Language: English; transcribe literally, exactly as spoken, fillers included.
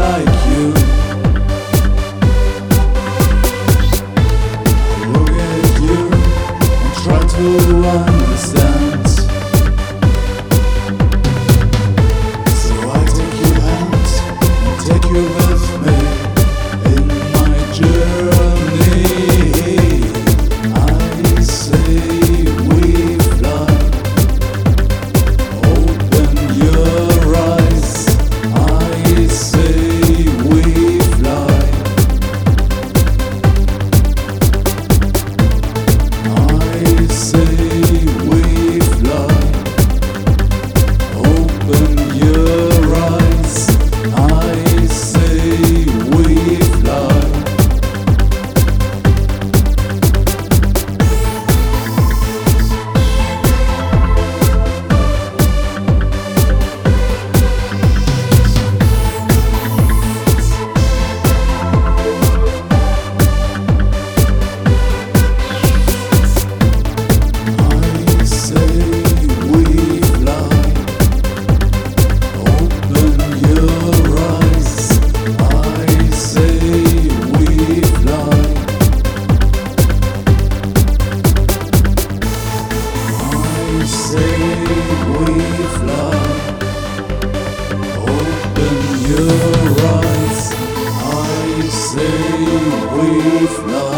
like you. Look at you and try to understand. So I take your hand and take you with me in my journey. I say we fly. Open your eyes. I say we fly. I say we fly. Open your eyes. I say we fly. I say we fly. Open your eyes. I say we fly. I say we fly. Open your eyes. I say we fly.